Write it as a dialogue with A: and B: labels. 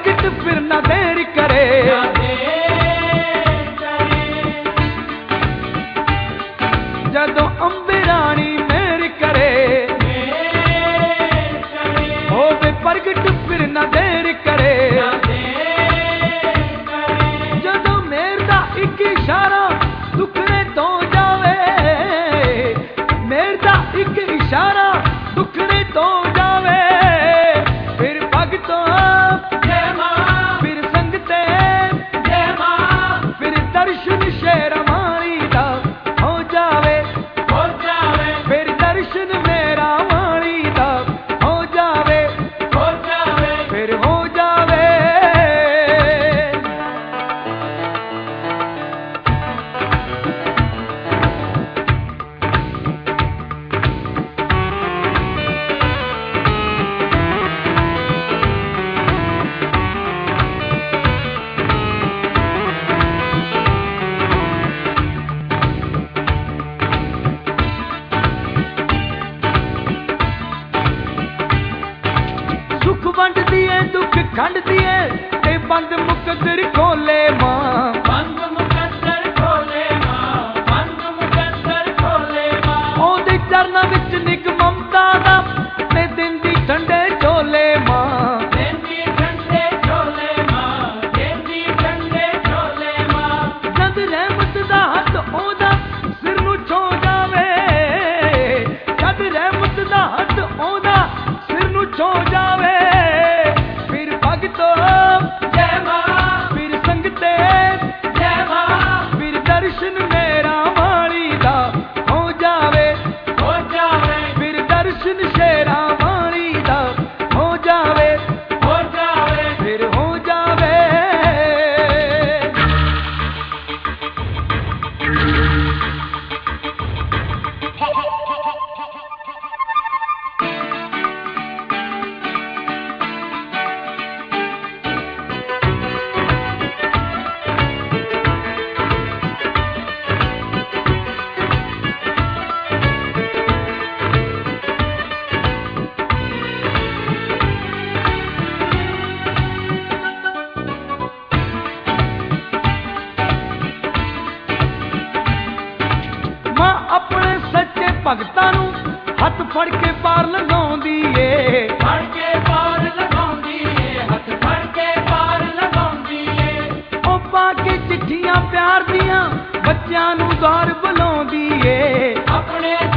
A: प्रगट फिर ना देर करे। जदों अंबे रानी मेहर करे, होवे प्रगट फिर ना देर करे। जदों मेहर दा एक इशारा दुखड़े तो जावे, मेहर दा एक इशारा दुखड़े तो जावे। फिर भगतों जय मां, फिर संगते जय मां, फिर दर्शन शेरा मारी दा हो जावे, फिर दर्शन मेरा मारी दा हो जावे, फिर हो जावे। सुख वंड दिए दुख खंड दिए ते बंद मुकद्दर खोले मां,
B: बंद मुकद्दर खोले मां, बंद मुकद्दर खोले मां।
A: ओदे चरनां विच निक ममता दा ते दिंदी ठंडे झोले मां।
B: देंदी ठंडे झोले मां, देंदी ठंडे झोले मां।
A: जद रहमत दा हथ ओदा सिर नूं छो जावे, जद रहमत दा हथ ओदा सिर नूं छो जावे। फिर भगतों
B: जय मां,
A: फिर संगते
B: जय मां,
A: फिर दर्शन मेरा माली दा हो जावे, फिर दर्शन शेरा माली दा हो जावे, फिर हो जावे। मां अपने सच्चे भगतां नूं हथ फड़ के पार लगाउंदी ए,
B: फड़ के पार लगाउंदी ए, हथ फड़ के पार लगाउंदी ए।
A: ओ पा के चिट्ठियां प्यार दियां बच्चियां नूं द्वार बुलाउंदी ए।
B: अपने